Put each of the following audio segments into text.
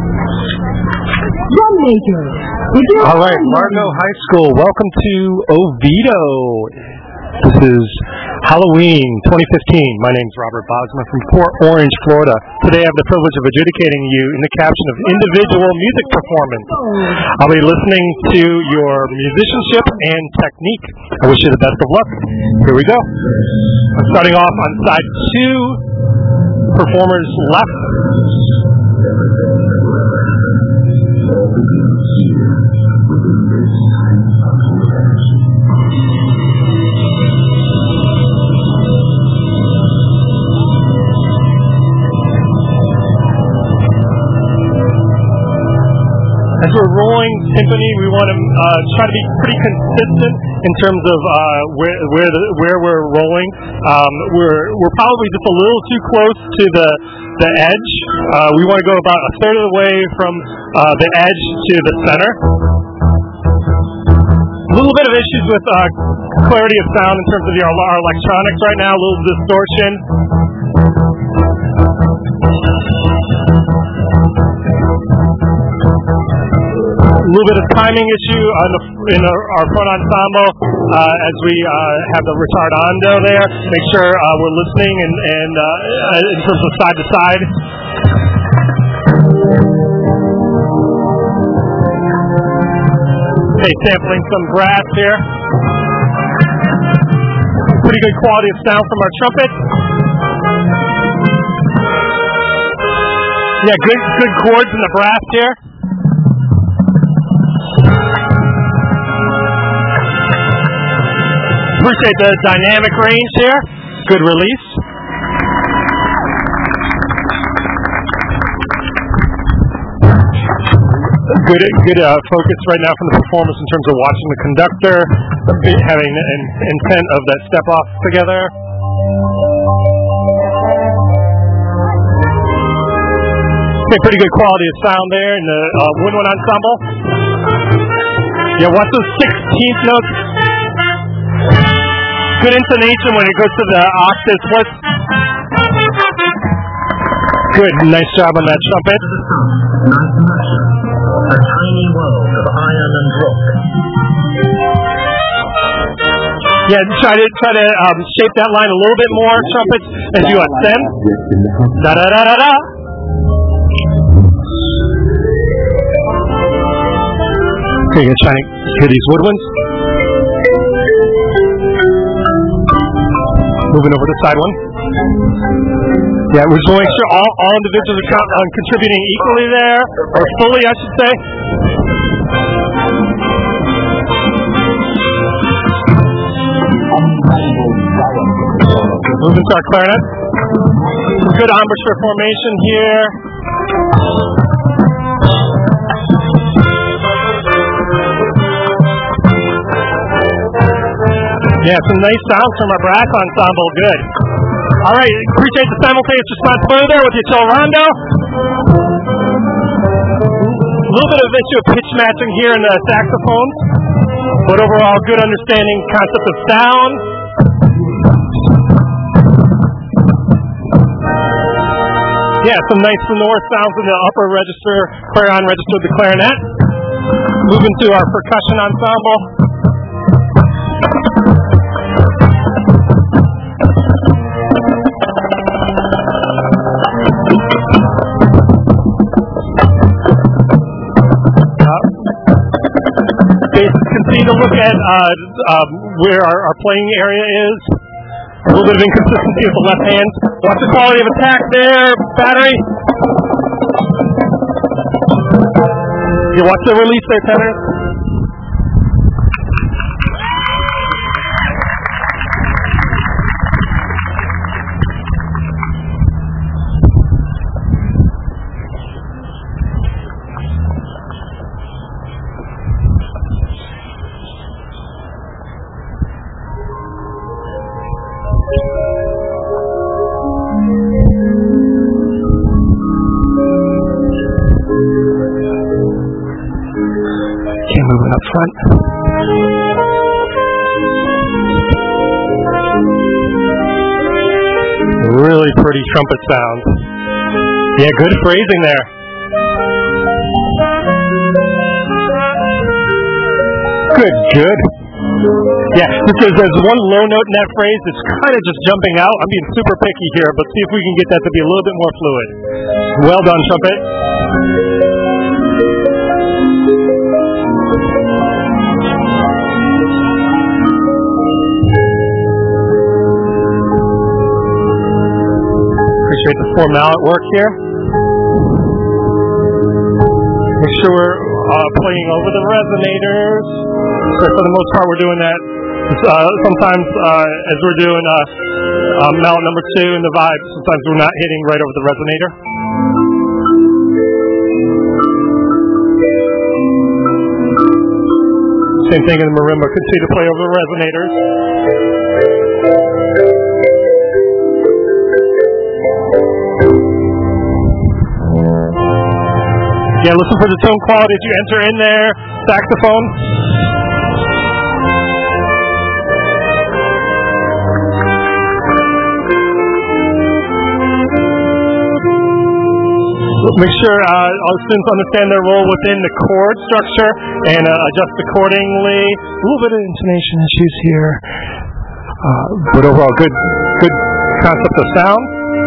Drum major. All right, Largo High School, welcome to Oviedo. This is Halloween 2015. My name is Robert Bosma from Port Orange, Florida. Today I have the privilege of adjudicating you in the caption of individual music performance. I'll be listening to your musicianship and technique. I wish you the best of luck. Here we go. I'm starting off on side 2, performers left. As we're rolling timpani, we want to try to be pretty consistent in terms of where we're rolling. We're probably just a little too close to the edge. We want to go about a third of the way from the edge to the center. A little bit of issues with clarity of sound in terms of our electronics right now. A little distortion. A little bit of timing issue in our front ensemble as we have the retardando there. Make sure we're listening and in terms of side to side. Okay, sampling some brass here. Pretty good quality of sound from our trumpet. Yeah, good chords in the brass here. Appreciate the dynamic range here. Good release. Good focus right now from the performers in terms of watching the conductor, having an intent of that step off together. Okay, pretty good quality of sound there in the woodwind ensemble. Yeah, watch those 16th notes. Good intonation when it goes to the octave split. Good, nice job on that trumpet. A tiny world of iron and rock. Yeah, try to shape that line a little bit more, trumpets, as you ascend. Da da da da da. Okay, you're trying to hear these woodwinds. Moving over to side 1. Yeah, we're just going to make sure all individuals are contributing equally there, or fully, I should say. Moving to our clarinet. Good embouchure formation here. Yeah, some nice sounds from our brass ensemble. Good. All right, appreciate the simultaneous responsibility there with your Tolrondo. A little bit of issue of pitch matching here in the saxophones, but overall good understanding concept of sound. Yeah, some nice sonore sounds in the upper register, clarion register of the clarinet. Moving to our percussion ensemble. Continue to look at where our playing area is. A little bit of inconsistency with the left hand. Watch the quality of attack there, battery. You watch the release there, tenor. Moving up front. Really pretty trumpet sound. Yeah, good phrasing there. Good. Yeah, there's one low note in that phrase that's kind of just jumping out. I'm being super picky here, but see if we can get that to be a little bit more fluid. Well done, trumpet. Appreciate the formal at work here. Make sure we're playing over the resonators. So for the most part, we're doing that. Sometimes, as we're doing mallet number 2 in the vibe, sometimes we're not hitting right over the resonator. Same thing in the marimba. Continue to play over the resonators. Yeah, listen for the tone quality as you enter in there. Saxophone. Make sure all students understand their role within the chord structure and adjust accordingly. A little bit of intonation issues here, but overall good concept of sound.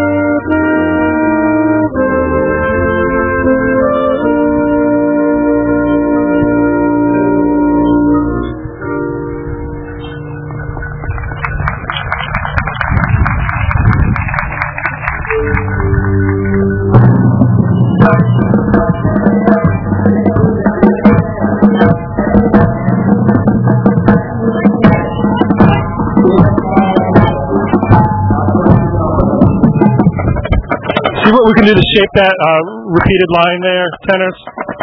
See what we can do to shape that repeated line there, tenors.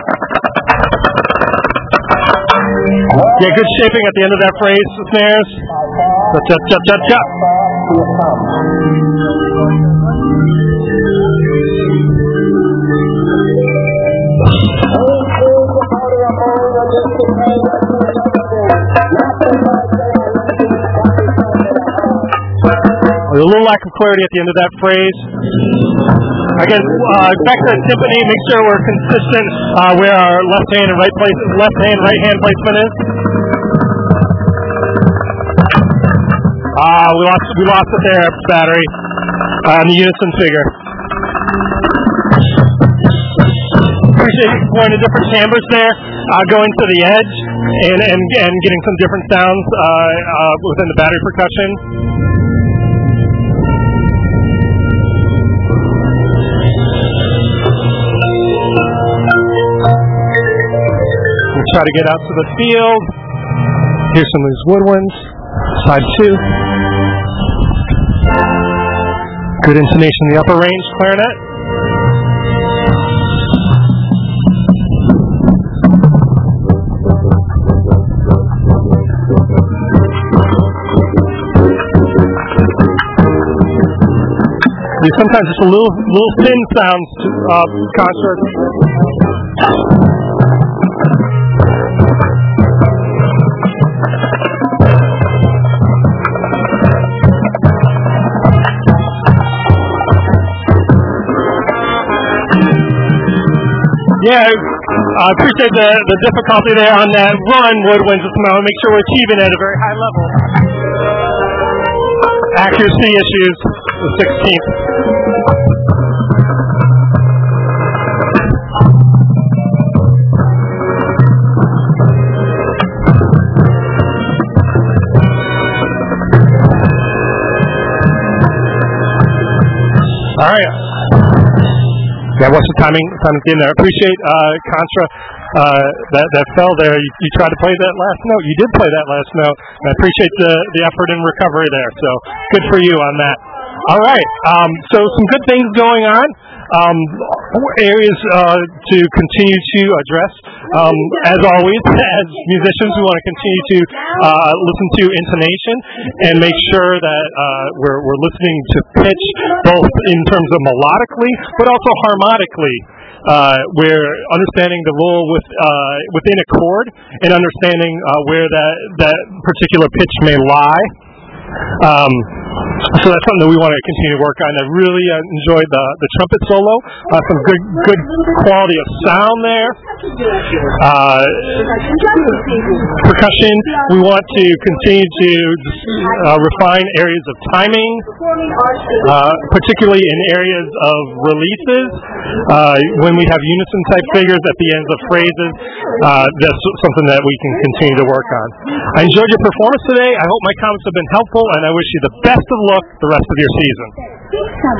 Yeah, good shaping at the end of that phrase, snares. Cha-cha-cha-cha-cha. A little lack of clarity at the end of that phrase. Again, back to the timpani, make sure we're consistent where our left hand and right hand placement is. We lost it there, battery, on the unison figure. Appreciate you exploring the different chambers there, going to the edge and getting some different sounds within the battery percussion. Try to get out to the field. Here's some of these woodwinds. Side 2. Good intonation in the upper range clarinet. Sometimes just a little thin sounds concert. Yeah, I appreciate the difficulty there on that run, woodwinds. Just make sure we're achieving it at a very high level. Accuracy issues, the 16th. All right. Yeah, what's the timing at the end there? I appreciate Contra that fell there. You tried to play that last note. You did play that last note. I appreciate the effort and recovery there. So good for you on that. All right. So some good things going on. Areas to continue to address. As always, as musicians, we want to continue to listen to intonation and make sure that we're listening to pitch both in terms of melodically, but also harmonically. We're understanding the role within a chord and understanding where that particular pitch may lie. So that's something that we want to continue to work on. I really enjoyed the trumpet solo. Some good quality of sound there. Percussion, we want to continue to refine areas of timing, particularly in areas of releases. When we have unison-type figures at the ends of phrases, that's something that we can continue to work on. I enjoyed your performance today. I hope my comments have been helpful, and I wish you the best of luck the rest of your season.